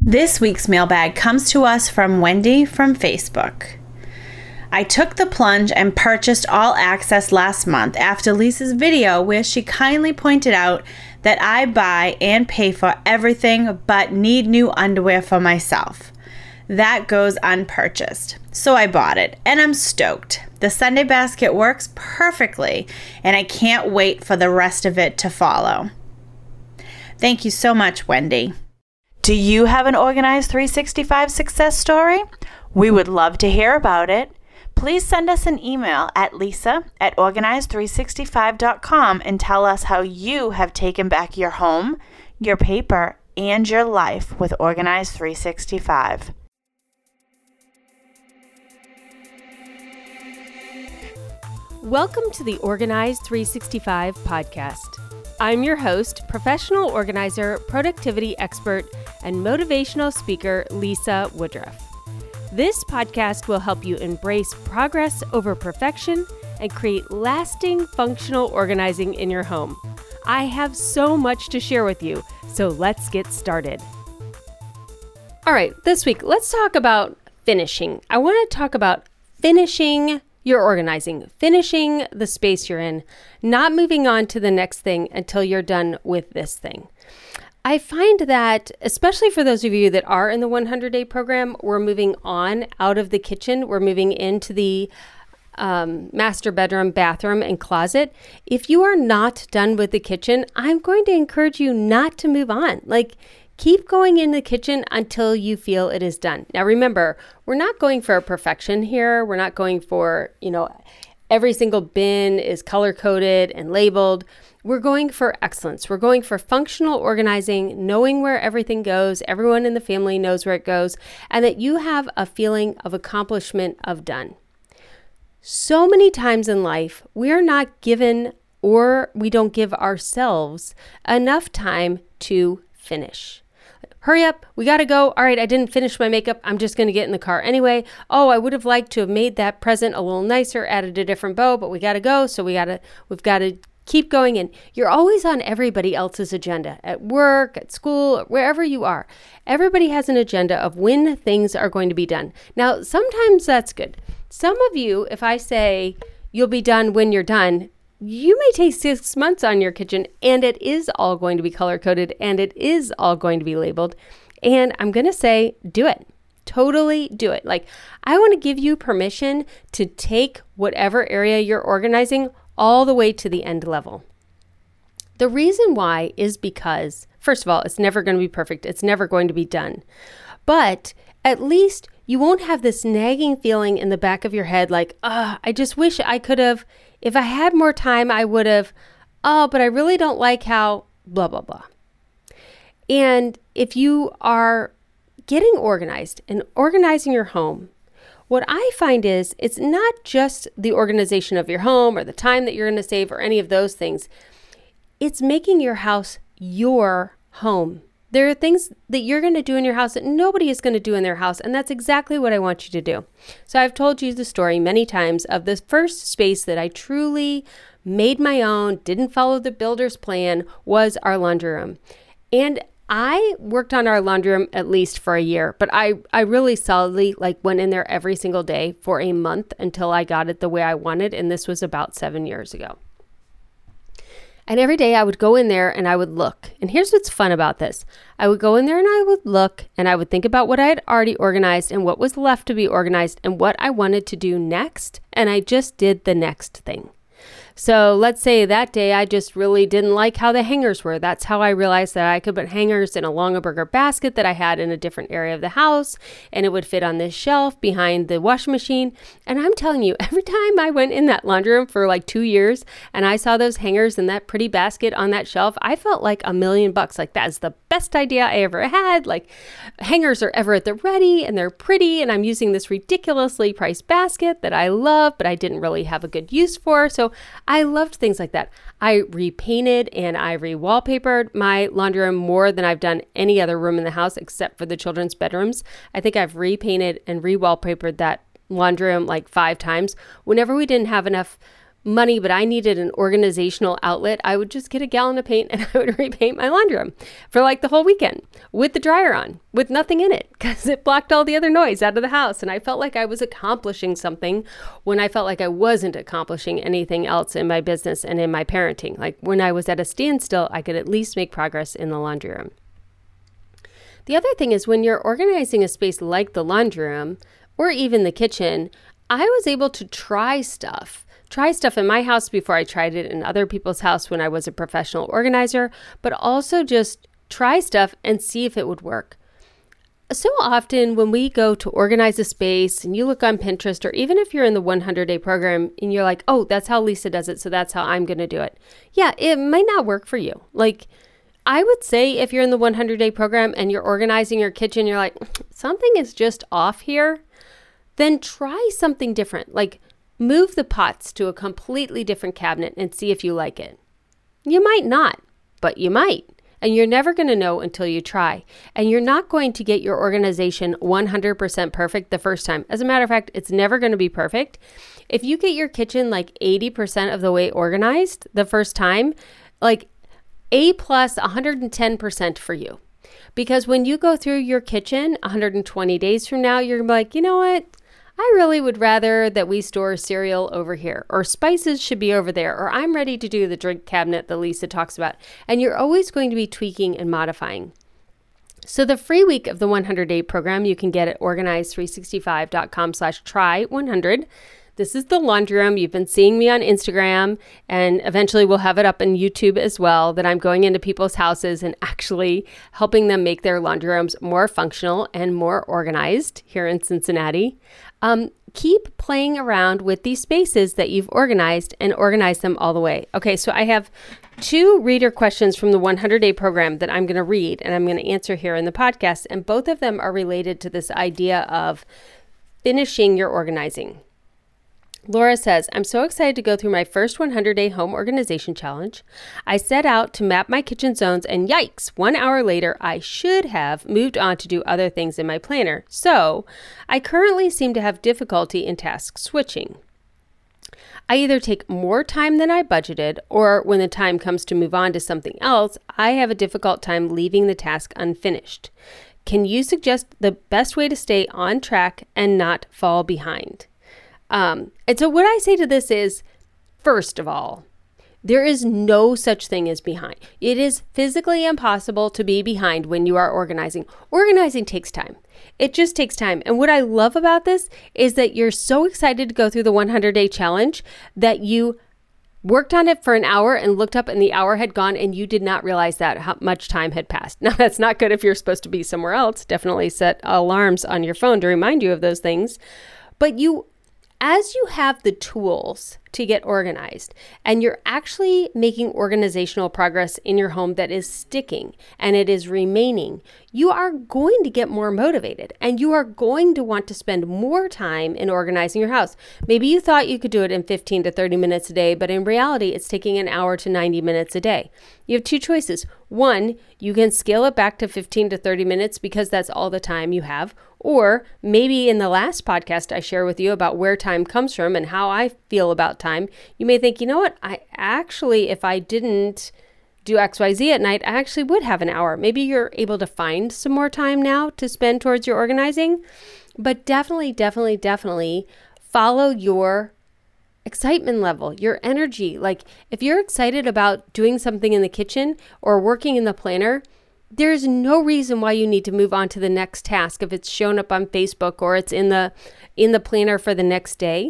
This week's mailbag comes to us from Wendy from Facebook. I took the plunge and purchased All Access last month after Lisa's video where she kindly pointed out that I buy and pay for everything but need new underwear for myself. That goes unpurchased. So I bought it and I'm stoked. The Sunday basket works perfectly and I can't wait for the rest of it to follow. Thank you so much, Wendy. Do you have an Organized 365 success story? We would love to hear about it. Please send us an email at lisa@organized365.com and tell us how you have taken back your home, your paper, and your life with Organized 365. Welcome to the Organized 365 podcast. I'm your host, professional organizer, productivity expert, and motivational speaker, Lisa Woodruff. This podcast will help you embrace progress over perfection and create lasting functional organizing in your home. I have so much to share with you, so let's get started. All right, this week, let's talk about finishing. I want to talk about finishing your organizing, finishing the space you're in, not moving on to the next thing until you're done with this thing. I find that, especially for those of you that are in the 100-day program, we're moving on out of the kitchen. We're moving into the master bedroom, bathroom, and closet. If you are not done with the kitchen, I'm going to encourage you not to move on. Keep going in the kitchen until you feel it is done. Now, remember, we're not going for perfection here. We're not going for, every single bin is color-coded and labeled. We're going for excellence. We're going for functional organizing, knowing where everything goes, everyone in the family knows where it goes, and that you have a feeling of accomplishment of done. So many times in life, we are not given or we don't give ourselves enough time to finish. Hurry up, we gotta go. All right, I didn't finish my makeup. I'm just gonna get in the car anyway. Oh, I would have liked to have made that present a little nicer, added a different bow, but we gotta go, so we've gotta keep going. And you're always on everybody else's agenda, at work, at school, wherever you are. Everybody has an agenda of when things are going to be done. Now, sometimes that's good. Some of you, if I say you'll be done when you're done, you may take 6 months on your kitchen and it is all going to be color-coded and it is all going to be labeled. And I'm going to say, do it. Totally do it. I want to give you permission to take whatever area you're organizing all the way to the end level. The reason why is because, first of all, it's never going to be perfect. It's never going to be done. But at least you won't have this nagging feeling in the back of your head I just wish I could have. If I had more time, I would have, but I really don't like how blah, blah, blah. And if you are getting organized and organizing your home, what I find is it's not just the organization of your home or the time that you're going to save or any of those things. It's making your house your home. There are things that you're going to do in your house that nobody is going to do in their house, and that's exactly what I want you to do. So I've told you the story many times of the first space that I truly made my own, didn't follow the builder's plan, was our laundry room. And I worked on our laundry room at least for a year, but I really solidly went in there every single day for a month until I got it the way I wanted, and this was about 7 years ago. And every day I would go in there and I would look. And here's what's fun about this. I would go in there and I would look and I would think about what I had already organized and what was left to be organized and what I wanted to do next. And I just did the next thing. So let's say that day I just really didn't like how the hangers were. That's how I realized that I could put hangers in a Longaberger basket that I had in a different area of the house, and it would fit on this shelf behind the washing machine. And I'm telling you, every time I went in that laundry room for 2 years and I saw those hangers and that pretty basket on that shelf, I felt like $1 million. That's the best idea I ever had. Hangers are ever at the ready and they're pretty, and I'm using this ridiculously priced basket that I love, but I didn't really have a good use for. So I loved things like that. I repainted and I re-wallpapered my laundry room more than I've done any other room in the house except for the children's bedrooms. I think I've repainted and re-wallpapered that laundry room 5 times. Whenever we didn't have enough money, but I needed an organizational outlet, I would just get a gallon of paint and I would repaint my laundry room for like the whole weekend with the dryer on, with nothing in it, because it blocked all the other noise out of the house. And I felt like I was accomplishing something when I felt like I wasn't accomplishing anything else in my business and in my parenting. Like when I was at a standstill, I could at least make progress in the laundry room. The other thing is when you're organizing a space like the laundry room or even the kitchen, I was able to try stuff in my house before I tried it in other people's house when I was a professional organizer, but also just try stuff and see if it would work. So often when we go to organize a space and you look on Pinterest, or even if you're in the 100-day program and you're like, oh, that's how Lisa does it, so that's how I'm going to do it. Yeah, it might not work for you. Like I would say if you're in the 100-day program and you're organizing your kitchen, you're like, something is just off here, then try something different. Like move the pots to a completely different cabinet and see if you like it. You might not, but you might. And you're never going to know until you try. And you're not going to get your organization 100% perfect the first time. As a matter of fact, it's never going to be perfect. If you get your kitchen like 80% of the way organized the first time, like A plus 110% for you. Because when you go through your kitchen 120 days from now, you're like, you know what? I really would rather that we store cereal over here, or spices should be over there, or I'm ready to do the drink cabinet that Lisa talks about. And you're always going to be tweaking and modifying. So the free week of the 100-day program you can get at organize365.com/try100. This is the laundry room. You've been seeing me on Instagram, and eventually we'll have it up on YouTube as well, that I'm going into people's houses and actually helping them make their laundry rooms more functional and more organized here in Cincinnati. Keep playing around with these spaces that you've organized and organize them all the way. Okay, so I have 2 reader questions from the 100-day program that I'm going to read and I'm going to answer here in the podcast, and both of them are related to this idea of finishing your organizing. Laura says, I'm so excited to go through my first 100-day home organization challenge. I set out to map my kitchen zones, and yikes, 1 hour later, I should have moved on to do other things in my planner. So I currently seem to have difficulty in task switching. I either take more time than I budgeted, or when the time comes to move on to something else, I have a difficult time leaving the task unfinished. Can you suggest the best way to stay on track and not fall behind? And so what I say to this is, first of all, there is no such thing as behind. It is physically impossible to be behind when you are organizing. Organizing takes time. It just takes time. And what I love about this is that you're so excited to go through the 100-day challenge that you worked on it for an hour and looked up and the hour had gone and you did not realize that how much time had passed. Now, that's not good if you're supposed to be somewhere else. Definitely set alarms on your phone to remind you of those things. But as you have the tools to get organized and you're actually making organizational progress in your home that is sticking and it is remaining, you are going to get more motivated and you are going to want to spend more time in organizing your house. Maybe you thought you could do it in 15 to 30 minutes a day, but in reality, it's taking an hour to 90 minutes a day. You have 2 choices. One, you can scale it back to 15 to 30 minutes because that's all the time you have. Or maybe in the last podcast I share with you about where time comes from and how I feel about time, you may think, you know what, I actually, if I didn't do XYZ at night, I actually would have an hour. Maybe you're able to find some more time now to spend towards your organizing, but definitely follow your excitement level, your energy. Like if you're excited about doing something in the kitchen or working in the planner, there's no reason why you need to move on to the next task if it's shown up on Facebook or it's in the planner for the next day.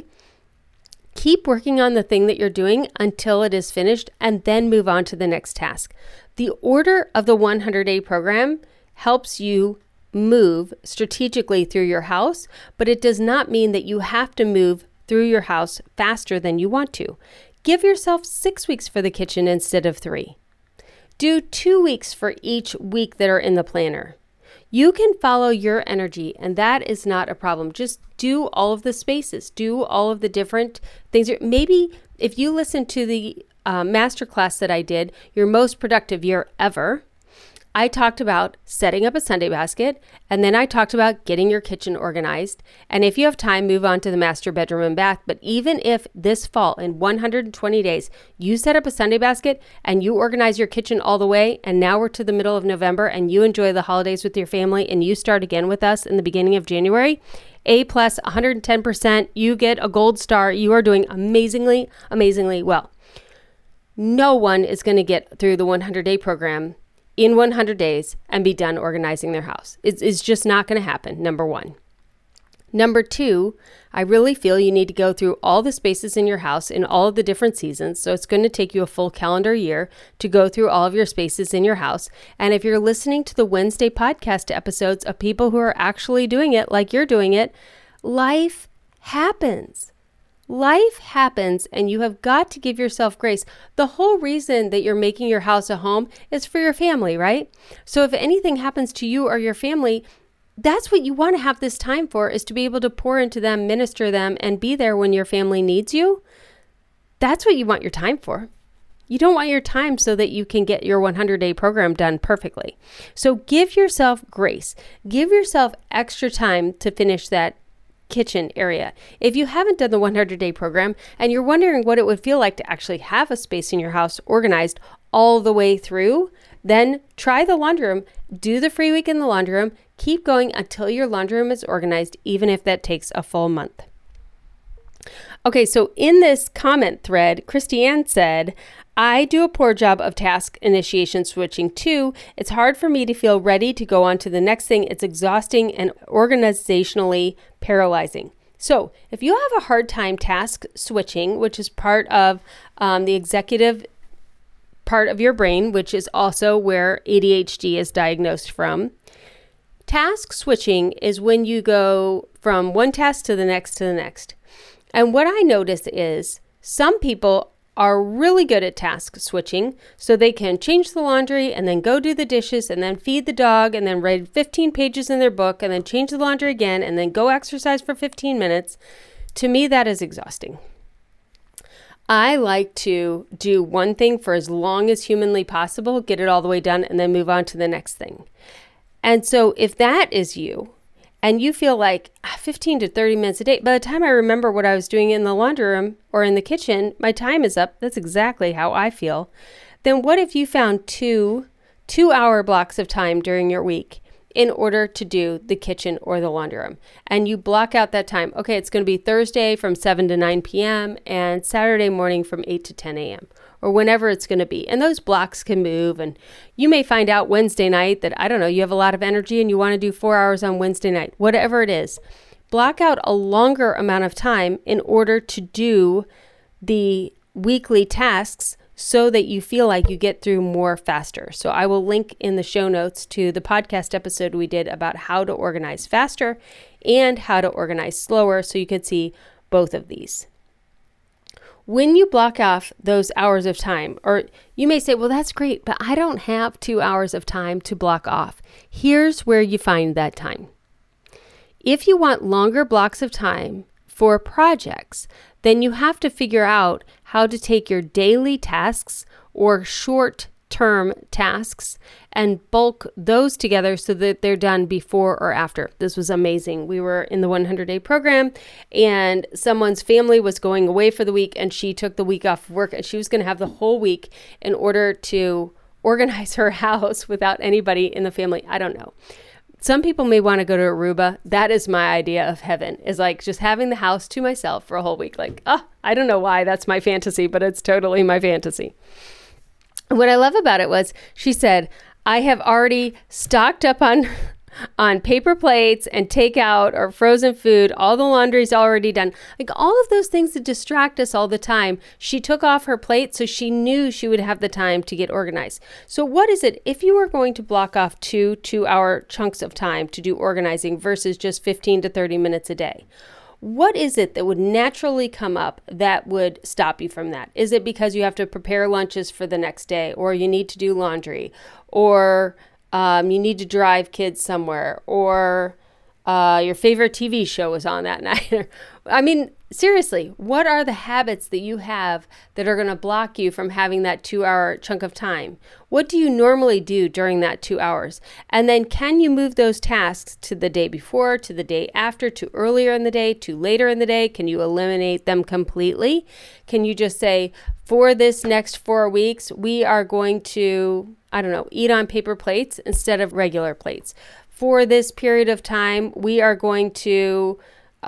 Keep working on the thing that you're doing until it is finished and then move on to the next task. The order of the 100-day program helps you move strategically through your house, but it does not mean that you have to move through your house faster than you want to. Give yourself 6 weeks for the kitchen instead of 3. Do 2 weeks for each week that are in the planner. You can follow your energy, and that is not a problem. Just do all of the spaces, do all of the different things. Maybe if you listen to the masterclass that I did, your most productive year ever, I talked about setting up a Sunday basket, and then I talked about getting your kitchen organized. And if you have time, move on to the master bedroom and bath. But even if this fall, in 120 days, you set up a Sunday basket and you organize your kitchen all the way, and now we're to the middle of November and you enjoy the holidays with your family and you start again with us in the beginning of January, A+, 110%, you get a gold star. You are doing amazingly, amazingly well. No one is going to get through the 100-day program in 100 days and be done organizing their house. It's just not going to happen, number one. Number two, I really feel you need to go through all the spaces in your house in all of the different seasons. So it's going to take you a full calendar year to go through all of your spaces in your house. And if you're listening to the Wednesday podcast episodes of people who are actually doing it like you're doing it, life happens. Life happens, and you have got to give yourself grace. The whole reason that you're making your house a home is for your family, right? So if anything happens to you or your family, that's what you want to have this time for, is to be able to pour into them, minister them, and be there when your family needs you. That's what you want your time for. You don't want your time so that you can get your 100-day program done perfectly. So give yourself grace. Give yourself extra time to finish that kitchen area. If you haven't done the 100-day program and you're wondering what it would feel like to actually have a space in your house organized all the way through, then try the laundry room. Do the free week in the laundry room. Keep going until your laundry room is organized, even if that takes a full month. Okay, so in this comment thread, Christiane said, I do a poor job of task initiation switching too. It's hard for me to feel ready to go on to the next thing. It's exhausting and organizationally paralyzing. So if you have a hard time task switching, which is part of the executive part of your brain, which is also where ADHD is diagnosed from, task switching is when you go from one task to the next to the next. And what I notice is some people are really good at task switching, so they can change the laundry and then go do the dishes and then feed the dog and then read 15 pages in their book and then change the laundry again and then go exercise for 15 minutes. To me, that is exhausting. I like to do one thing for as long as humanly possible, get it all the way done, and then move on to the next thing. And so if that is you, and you feel like 15 to 30 minutes a day, by the time I remember what I was doing in the laundry room or in the kitchen, my time is up. That's exactly how I feel. Then what if you found two-hour blocks of time during your week in order to do the kitchen or the laundry room? And you block out that time. Okay, it's going to be Thursday from 7 to 9 p.m. and Saturday morning from 8 to 10 a.m. or whenever it's going to be. And those blocks can move. And you may find out Wednesday night that, I don't know, you have a lot of energy and you want to do 4 hours on Wednesday night, whatever it is. Block out a longer amount of time in order to do the weekly tasks so that you feel like you get through more faster. So I will link in the show notes to the podcast episode we did about how to organize faster and how to organize slower, so you could see both of these. When you block off those hours of time, or you may say, well, that's great, but I don't have 2 hours of time to block off. Here's where you find that time. If you want longer blocks of time for projects, then you have to figure out how to take your daily tasks or short-term tasks and bulk those together so that they're done before or after. This was amazing. We were in the 100-day program and someone's family was going away for the week and she took the week off of work and she was going to have the whole week in order to organize her house without anybody in the family. I don't know. Some people may want to go to Aruba. That is my idea of heaven, is like just having the house to myself for a whole week. Like, I don't know why that's my fantasy, but it's totally my fantasy. What I love about it was she said, I have already stocked up on paper plates and takeout or frozen food. All the laundry's already done. Like all of those things that distract us all the time. She took off her plate so she knew she would have the time to get organized. So what is it if you were going to block off 2-hour chunks of time to do organizing versus just 15 to 30 minutes a day? What is it that would naturally come up that would stop you from that? Is it because you have to prepare lunches for the next day, or you need to do laundry, or you need to drive kids somewhere, or your favorite TV show was on that night. I mean, seriously, what are the habits that you have that are going to block you from having that 2-hour chunk of time? What do you normally do during that 2 hours? And then can you move those tasks to the day before, to the day after, to earlier in the day, to later in the day? Can you eliminate them completely? Can you just say, for this next 4 weeks, we are going to, eat on paper plates instead of regular plates. For this period of time, we are going to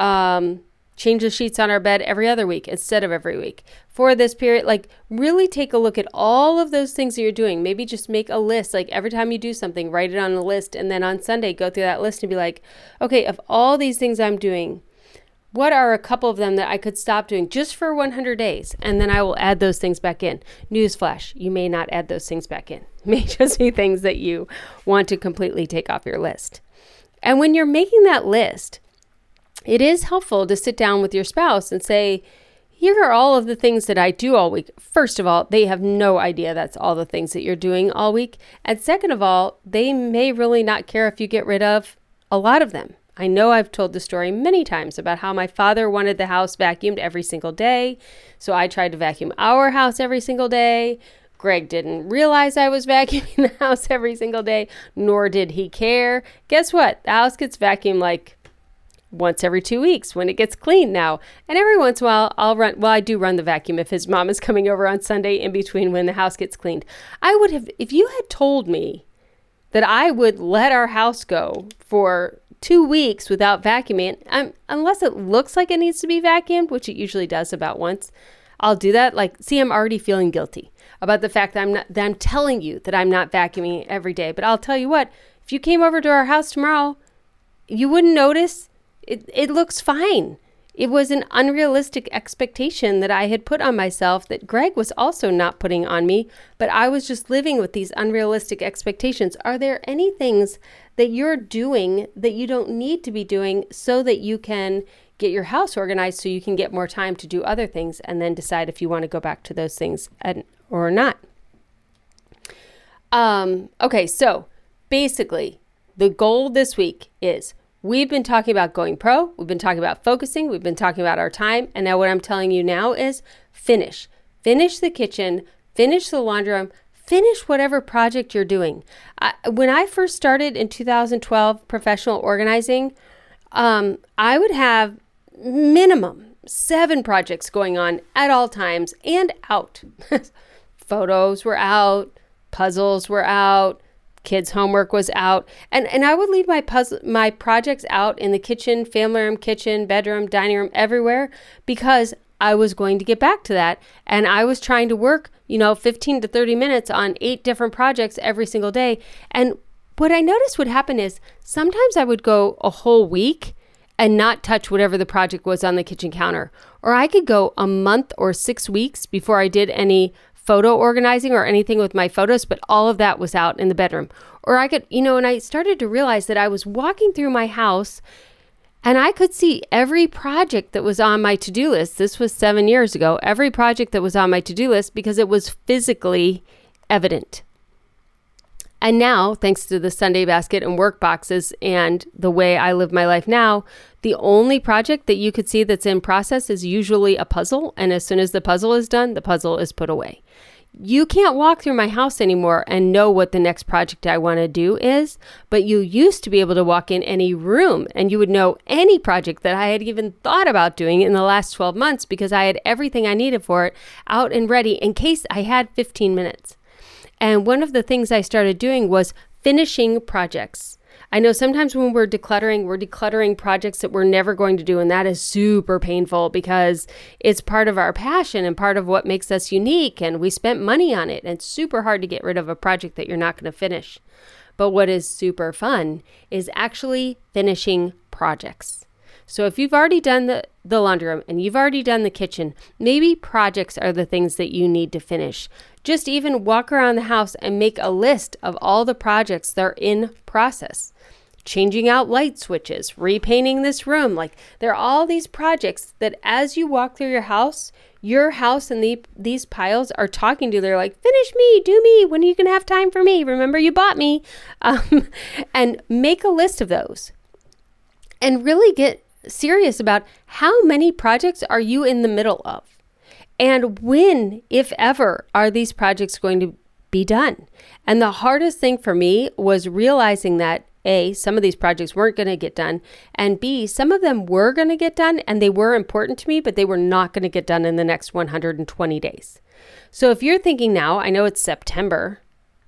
change the sheets on our bed every other week instead of every week. For this period, really take a look at all of those things that you're doing. Maybe just make a list. Every time you do something, write it on a list. And then on Sunday, go through that list and be like, okay, of all these things I'm doing, what are a couple of them that I could stop doing just for 100 days? And then I will add those things back in. Newsflash, you may not add those things back in. It may just be things that you want to completely take off your list. And when you're making that list, it is helpful to sit down with your spouse and say, here are all of the things that I do all week. First of all, they have no idea that's all the things that you're doing all week. And second of all, they may really not care if you get rid of a lot of them. I know I've told the story many times about how my father wanted the house vacuumed every single day. So I tried to vacuum our house every single day. Greg didn't realize I was vacuuming the house every single day, nor did he care. Guess what? The house gets vacuumed once every 2 weeks when it gets cleaned now. And every once in a while, I do run the vacuum if his mom is coming over on Sunday in between when the house gets cleaned. I would have, if you had told me that I would let our house go for 2 weeks without vacuuming, unless it looks like it needs to be vacuumed, which it usually does about once, I'll do that. I'm already feeling guilty about the fact that I'm telling you that I'm not vacuuming every day. But I'll tell you what, if you came over to our house tomorrow, you wouldn't notice. It looks fine. It was an unrealistic expectation that I had put on myself that Greg was also not putting on me, but I was just living with these unrealistic expectations. Are there any things that you're doing that you don't need to be doing so that you can get your house organized so you can get more time to do other things and then decide if you want to go back to those things or not? Okay, so basically the goal this week is we've been talking about going pro, we've been talking about focusing, we've been talking about our time, and now what I'm telling you now is finish. Finish the kitchen, finish the laundry room, finish whatever project you're doing. When I first started in 2012 professional organizing, I would have minimum 7 projects going on at all times and out. Photos were out, puzzles were out, kids' homework was out, and I would leave my projects out in the kitchen, family room, kitchen, bedroom, dining room, everywhere, because I was going to get back to that, and I was trying to work, 15 to 30 minutes on 8 different projects every single day. And what I noticed would happen is sometimes I would go a whole week and not touch whatever the project was on the kitchen counter, or I could go a month or 6 weeks before I did any photo organizing or anything with my photos, but all of that was out in the bedroom. Or I could, and I started to realize that I was walking through my house and I could see every project that was on my to-do list. This was 7 years ago. Every project that was on my to-do list because it was physically evident. And now, thanks to the Sunday basket and work boxes and the way I live my life now, the only project that you could see that's in process is usually a puzzle. And as soon as the puzzle is done, the puzzle is put away. You can't walk through my house anymore and know what the next project I want to do is, but you used to be able to walk in any room and you would know any project that I had even thought about doing in the last 12 months because I had everything I needed for it out and ready in case I had 15 minutes. And one of the things I started doing was finishing projects. I know sometimes when we're decluttering projects that we're never going to do, and that is super painful because it's part of our passion and part of what makes us unique, and we spent money on it, and it's super hard to get rid of a project that you're not going to finish. But what is super fun is actually finishing projects. So if you've already done the laundry room and you've already done the kitchen, maybe projects are the things that you need to finish. Just even walk around the house and make a list of all the projects that are in process. Changing out light switches, repainting this room. There are all these projects that as you walk through your house and these piles are talking to you. They're like, finish me, do me, when are you going to have time for me? Remember you bought me. And make a list of those. and really get serious about how many projects are you in the middle of? And when, if ever, are these projects going to be done? And the hardest thing for me was realizing that A, some of these projects weren't going to get done, and B, some of them were going to get done and they were important to me, but they were not going to get done in the next 120 days. So if you're thinking now, I know it's September,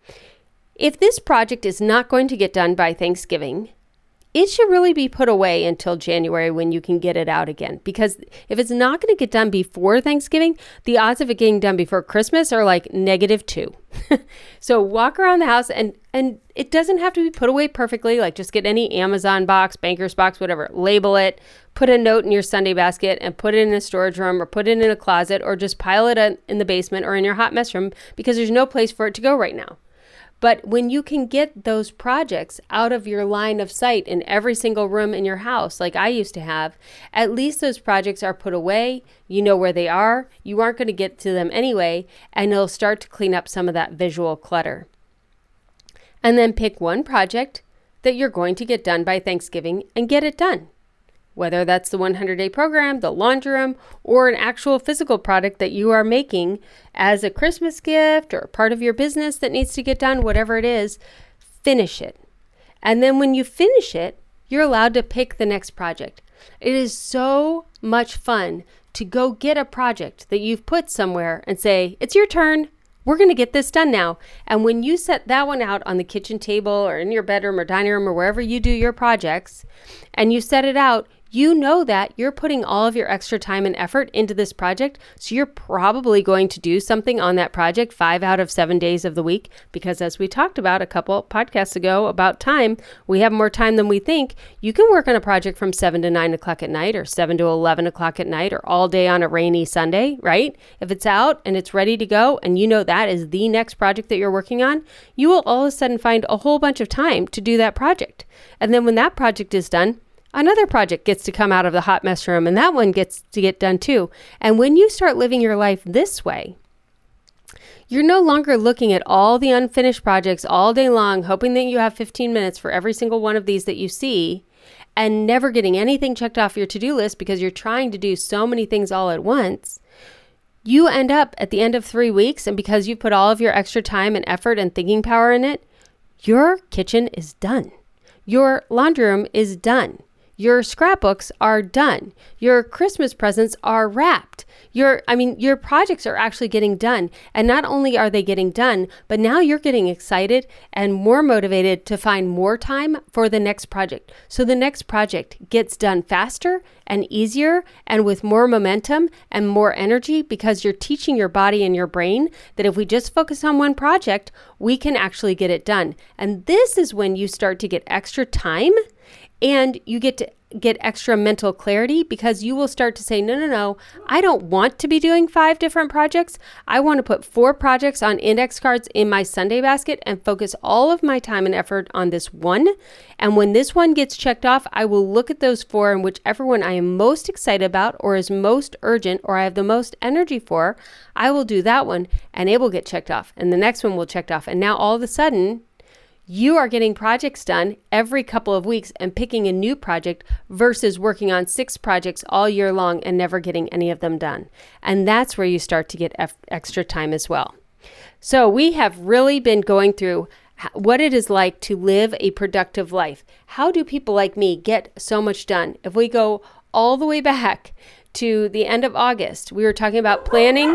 if this project is not going to get done by Thanksgiving, it should really be put away until January when you can get it out again. Because if it's not going to get done before Thanksgiving, the odds of it getting done before Christmas are like -2. So walk around the house and it doesn't have to be put away perfectly. Like just get any Amazon box, Banker's box, whatever, label it, put a note in your Sunday basket and put it in a storage room or put it in a closet or just pile it in the basement or in your hot mess room because there's no place for it to go right now. But when you can get those projects out of your line of sight in every single room in your house, like I used to have, at least those projects are put away. You know where they are. You aren't going to get to them anyway, and it'll start to clean up some of that visual clutter. And then pick one project that you're going to get done by Thanksgiving and get it done. Whether that's the 100-day program, the laundry room, or an actual physical product that you are making as a Christmas gift or part of your business that needs to get done, whatever it is, finish it. And then when you finish it, you're allowed to pick the next project. It is so much fun to go get a project that you've put somewhere and say, it's your turn. We're going to get this done now. And when you set that one out on the kitchen table or in your bedroom or dining room or wherever you do your projects, and you set it out, you know that you're putting all of your extra time and effort into this project. So you're probably going to do something on that project 5 out of 7 days of the week, because as we talked about a couple podcasts ago about time, we have more time than we think. You can work on a project from 7 to 9 o'clock at night or 7 to 11 o'clock at night or all day on a rainy Sunday, right? If it's out and it's ready to go and you know that is the next project that you're working on, you will all of a sudden find a whole bunch of time to do that project. And then when that project is done, another project gets to come out of the hot mess room and that one gets to get done too. And when you start living your life this way, you're no longer looking at all the unfinished projects all day long, hoping that you have 15 minutes for every single one of these that you see and never getting anything checked off your to-do list because you're trying to do so many things all at once. You end up at the end of 3 weeks, and because you put all of your extra time and effort and thinking power in it, your kitchen is done. Your laundry room is done. Your scrapbooks are done. Your Christmas presents are wrapped. Your projects are actually getting done. And not only are they getting done, but now you're getting excited and more motivated to find more time for the next project. So the next project gets done faster and easier and with more momentum and more energy, because you're teaching your body and your brain that if we just focus on one project, we can actually get it done. And this is when you start to get extra time. And you get to get extra mental clarity, because you will start to say, no, I don't want to be doing 5 different projects. I want to put 4 projects on index cards in my Sunday basket and focus all of my time and effort on this one. And when this one gets checked off, I will look at those 4, and whichever one I am most excited about or is most urgent or I have the most energy for, I will do that one and it will get checked off. And the next one will checked off. And now all of a sudden, you are getting projects done every couple of weeks and picking a new project versus working on 6 projects all year long and never getting any of them done. And that's where you start to get extra time as well. So we have really been going through what it is like to live a productive life. How do people like me get so much done? If we go all the way back to the end of August, we were talking about planning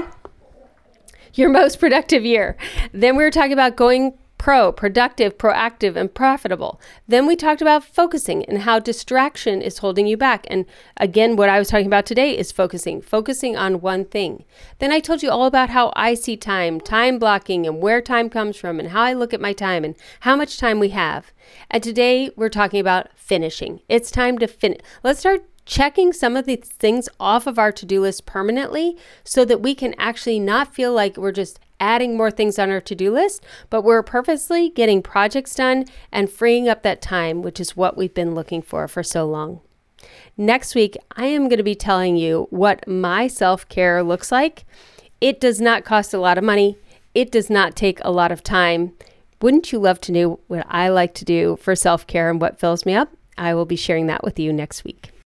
your most productive year. Then we were talking about going productive, proactive, and profitable. Then we talked about focusing and how distraction is holding you back. And again, what I was talking about today is focusing on one thing. Then I told you all about how I see time blocking, and where time comes from, and how I look at my time and how much time we have. And today we're talking about finishing. It's time to finish. Let's start checking some of these things off of our to-do list permanently so that we can actually not feel like we're just adding more things on our to-do list, but we're purposely getting projects done and freeing up that time, which is what we've been looking for so long. Next week, I am going to be telling you what my self-care looks like. It does not cost a lot of money. It does not take a lot of time. Wouldn't you love to know what I like to do for self-care and what fills me up? I will be sharing that with you next week.